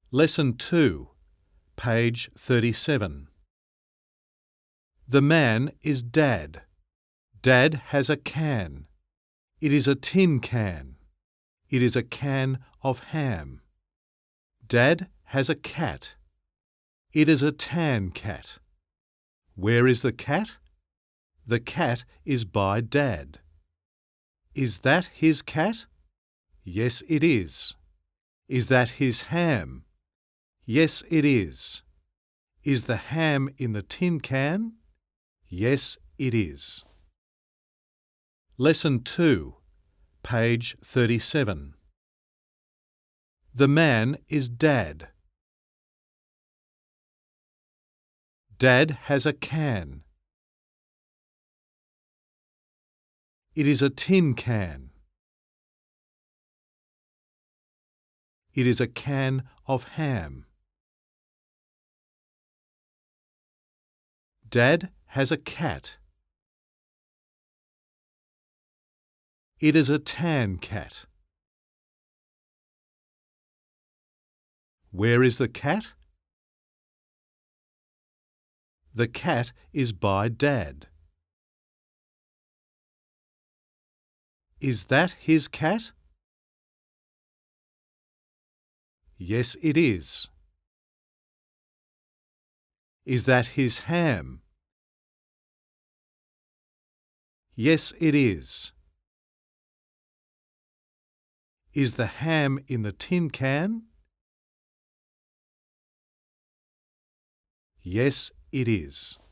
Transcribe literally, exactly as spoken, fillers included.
Lesson two, page thirty-seven. The man is Dad. Dad has a can. It is a tin can. It is a can of ham. Dad has a cat. It is a tan cat. Where is the cat? The cat is by Dad. Is that his cat? Yes, it is. Is that his ham? Yes, it is. Is the ham in the tin can? Yes, it is. Lesson two, page thirty-seven. The man is Dad. Dad has a can. It is a tin can. It is a can of ham. Dad has a cat. It is a tan cat. Where is the cat? The cat is by Dad. Is that his cat? Yes, it is. Is that his ham? Yes, it is. Is the ham in the tin can? Yes, it is.